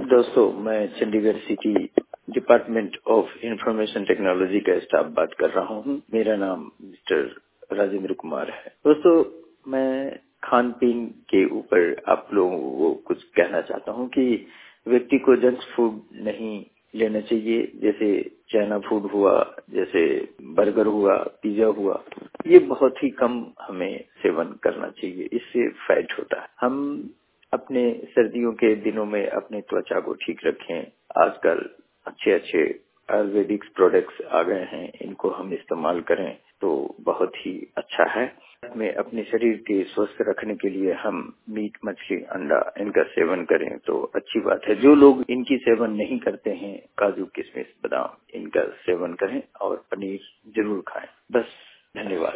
दोस्तों, मैं Chandigarh city department of information technology का स्टाफ बात कर रहा हूँ। मेरा नाम मिस्टर राजेंद्र कुमार है। दोस्तों, मैं खान पीन के ऊपर आप लोगों को कुछ कहना चाहता हूँ कि व्यक्ति को जंक फूड नहीं लेना चाहिए। जैसे चाइना फूड हुआ, जैसे बर्गर हुआ, पिज्जा हुआ, ये बहुत ही कम हमें सेवन करना चाहिए। इससे फैट होता है। हम अपने सर्दियों के दिनों में अपने त्वचा को ठीक रखें। आजकल अच्छे अच्छे आयुर्वेदिक प्रोडक्ट्स आ गए हैं, इनको हम इस्तेमाल करें तो बहुत ही अच्छा है। में अपने शरीर के स्वस्थ रखने के लिए हम मीट, मछली, अंडा इनका सेवन करें तो अच्छी बात है। जो लोग इनकी सेवन नहीं करते हैं, काजू, किशमिश, बादाम इनका सेवन करें और पनीर जरूर खाएं। बस, धन्यवाद।